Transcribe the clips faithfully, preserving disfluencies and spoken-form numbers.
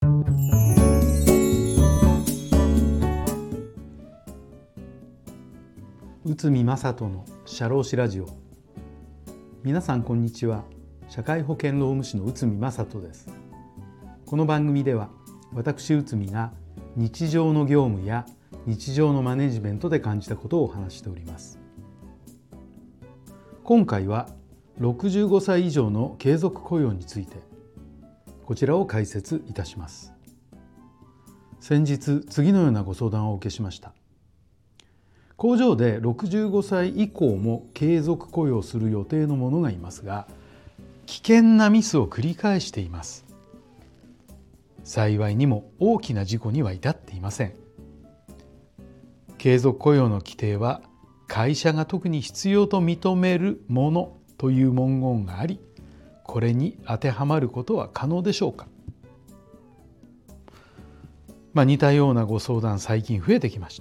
内海正人の社労士ラジオ。皆さんこんにちは。社会保険労務士の内海正人です。この番組では私内海が日常の業務や日常のマネジメントで感じたことをお話しております。今回はろくじゅうごさい以上の継続雇用について、こちらを解説いたします。先日次のようなご相談をお受けしました。工場でろくじゅうごさい以降も継続雇用する予定の者がいますが、危険なミスを繰り返しています。幸いにも大きな事故には至っていません。継続雇用の規定は会社が特に必要と認めるものという文言があり、これに当てはまることは可能でしょうか。まあ、似たようなご相談最近増えてきました。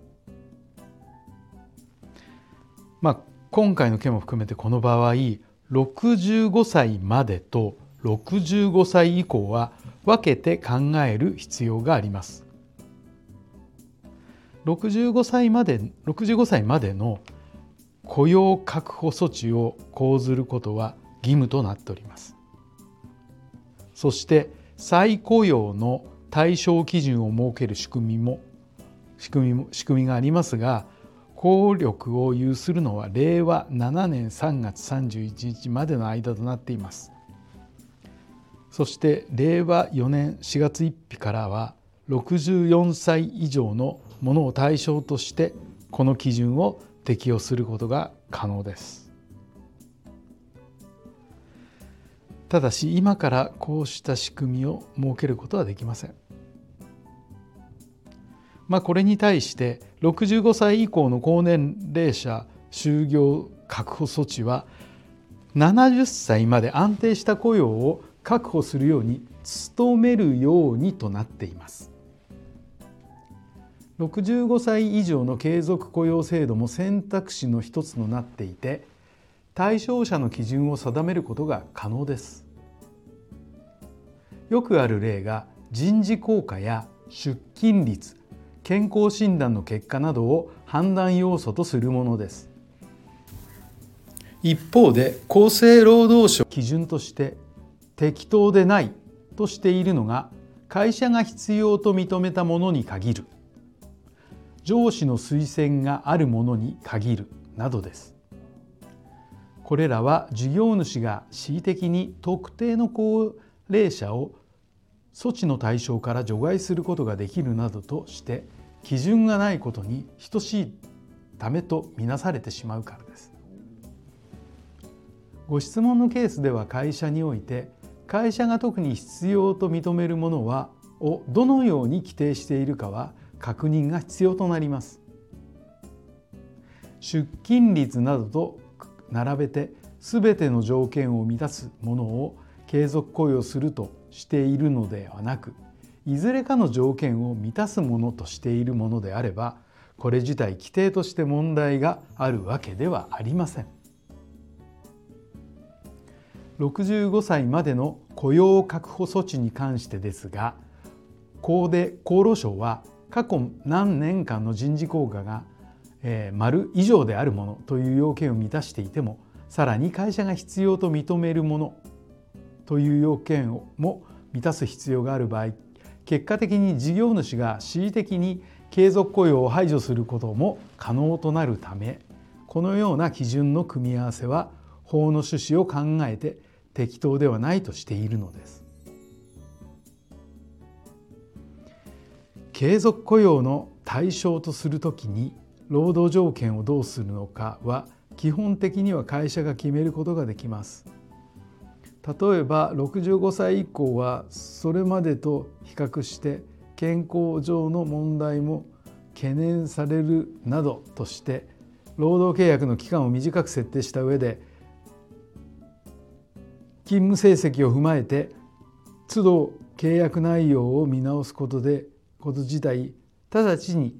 まあ、今回の件も含めてこの場合、ろくじゅうごさいまでとろくじゅうごさい以降は分けて考える必要があります。ろくじゅうごさいまで、ろくじゅうごさいまでの雇用確保措置を講ずることは義務となっております。そして再雇用の対象基準を設ける仕組みも仕組みも仕組みがありますが、効力を有するのはれいわななねんさんがつさんじゅういちにちまでの間となっています。そしてれいわよねんしがつついたちからはろくじゅうよんさい以上のものを対象としてこの基準を適用することが可能です。ただし今からこうした仕組みを設けることはできません。まあ、これに対してろくじゅうごさい以降の高年齢者就業確保措置はななじゅっさいまで安定した雇用を確保するように努めるようにとなっています。ろくじゅうごさい以上の継続雇用制度も選択肢の一つとなっていて、対象者の基準を定めることが可能です。よくある例が人事効果や出勤率、健康診断の結果などを判断要素とするものです。一方で厚生労働省基準として適当でないとしているのが、会社が必要と認めたものに限る、上司の推薦があるものに限るなどです。これらは事業主が恣意的に特定の高齢者を措置の対象から除外することができるなどとして基準がないことに等しいためとみなされてしまうからです。ご質問のケースでは会社において会社が特に必要と認めるものはをどのように規定しているかは確認が必要となります。出勤率などと並べてすべての条件を満たすものを継続雇用するとしているのではなく、いずれかの条件を満たすものとしているものであれば、これ自体規定として問題があるわけではありません。ろくじゅうごさいまでの雇用確保措置に関してですが、厚で厚労省は過去何年間の人事効果が、えー、丸以上であるものという要件を満たしていても、さらに会社が必要と認めるものという要件をも満たす必要がある場合、結果的に事業主が恣意的に継続雇用を排除することも可能となるため、このような基準の組み合わせは法の趣旨を考えて適当ではないとしているのです。継続雇用の対象とするときに労働条件をどうするのかは基本的には会社が決めることができます。例えばろくじゅうごさい以降はそれまでと比較して健康上の問題も懸念されるなどとして労働契約の期間を短く設定した上で、勤務成績を踏まえて都度契約内容を見直すことでこと自体直ちに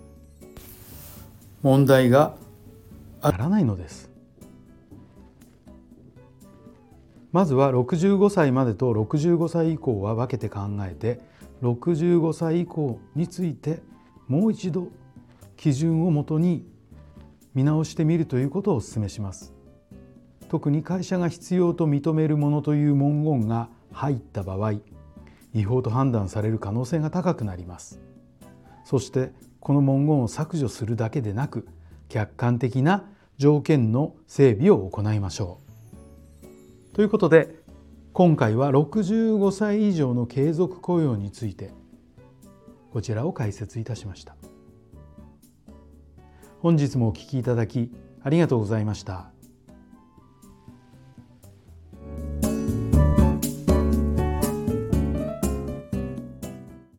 問題があらないのです。 まずはろくじゅうごさいまでとろくじゅうごさい以降は分けて考えて、ろくじゅうごさい以降についてもう一度基準をもとに見直してみるということをお勧めします。特に会社が必要と認めるものという文言が入った場合、違法と判断される可能性が高くなります。そしてこの文言を削除するだけでなく、客観的な条件の整備を行いましょう。ということで、今回はろくじゅうごさい以上の継続雇用についてこちらを解説いたしました。本日もお聞きいただきありがとうございました。